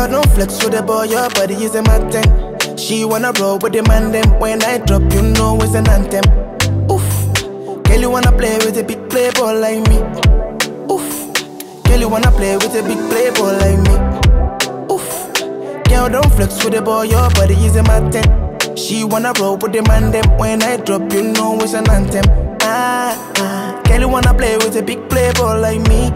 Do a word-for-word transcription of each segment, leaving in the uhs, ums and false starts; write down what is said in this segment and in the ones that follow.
Girl, don't flex with the boy, your body is a matten. She wanna roll with the man them. When I drop, you know it's an anthem. Oof. Girl, you wanna play with a big playboy like me. Oof. Girl, you wanna play with a big playboy like me. Oof. Girl, don't flex with the boy, your body is a matten. She wanna roll with the man them. When I drop, you know it's an anthem. Ah, ah. Girl, you wanna play with a big playboy like me.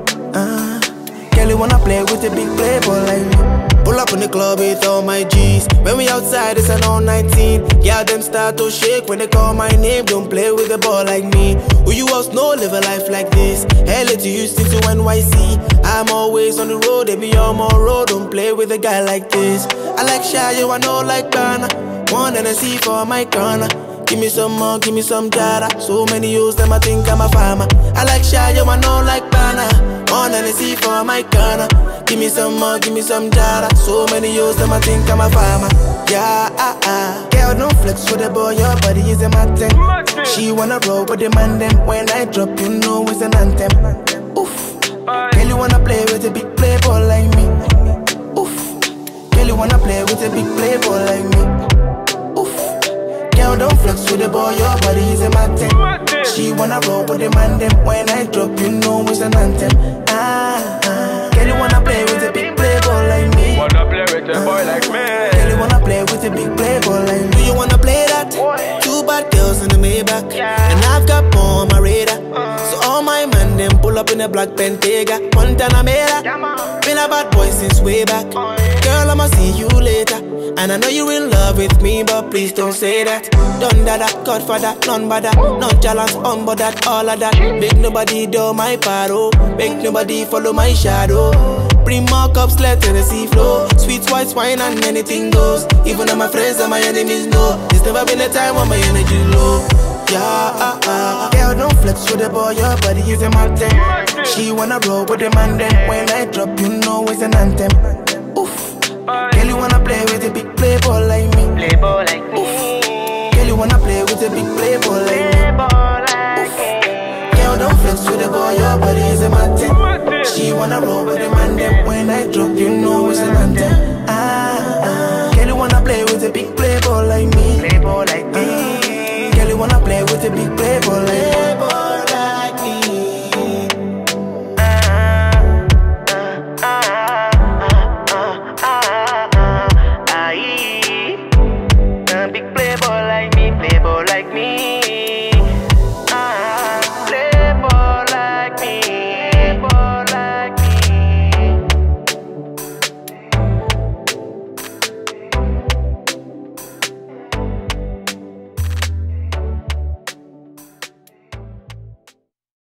Ah. Girl, you wanna play with a big playboy like me. Pull up in the club with all my G's. When we outside, it's an all nineteen. Yeah, them start to shake when they call my name. Don't play with a ball like me. Who you else know live a life like this? L A to Houston to N Y C. I'm always on the road, they be on my road. Don't play with a guy like this. I like shy, you I know like Ghana. One and I see for my corner. Give me some more, give me some jara. So many use them, I think I'm a farmer. I like shy, you I know like Ghana. One and I see for my corner. Give me some more, give me some jara. So many use them, I think I'm a farmer. Yeah, ah, ah. Girl, don't flex with the boy, your body is a matten. She wanna roll with the man them. When I drop, you know it's an anthem. Oof. Girl, you wanna play with a big playboy like me. Oof. Girl, you wanna play with a big playboy like me. Oof. Girl, don't flex with the boy, your body is a matten. She wanna roll with the man them. When I drop, you know it's an anthem. Ah, ah. Girl, you wanna play with a big playboy like me. Wanna play with a boy like me. Girl, you wanna play with a big playboy like me. Do you wanna play that? Two bad girls in the Maybach, and I've got more on my radar. So all my men them pull up in a black Bentayga, Montana Mera. Been a bad boy since way back. Girl, I'ma see you later. And I know you in love with me, but please don't say that. Done that, Godfather, none but that. Nonchalance, on but that, all of that. Make nobody do my paro. Make nobody follow my shadow. Bring more cups, let the sea flow. Sweet white wine and anything goes. Even though my friends and my enemies know. There's never been a time when my energy low. Yeah, ah, ah. Girl, don't flex with the boy, your body is a mountain. She wanna roll with the man then. When I drop, you know it's an anthem. Oof. Girl, you wanna play with a big playboy like me. Playboy like me. Oof. Girl, you wanna play with a big playboy like me. Playboy like me. Girl, don't flex with the boy, your body is a mountain.